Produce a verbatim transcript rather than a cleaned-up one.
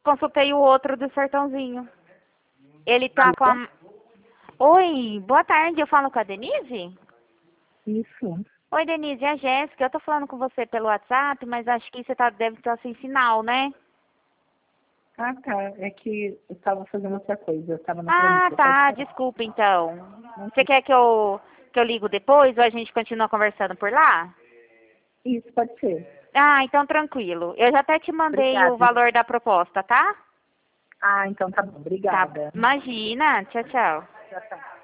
consultei o outro do Sertãozinho. Ele tá com a... Oi, boa tarde, eu falo com a Denise? Isso. Oi, Denise, é a Jéssica. Eu tô falando com você pelo WhatsApp, mas acho que você tá, deve estar sem sinal, né? Ah, tá. É que eu estava fazendo outra coisa. Eu estava na Ah, planilha. Pode tá, falar. desculpa então. Você quer que eu, que eu ligo depois ou a gente continua conversando por lá? Isso, pode ser. Ah, então tranquilo. Eu já até te mandei o Obrigada. valor da proposta, tá? Ah, então tá bom. Tá, Obrigada. imagina. Tchau, tchau. Tchau, tchau.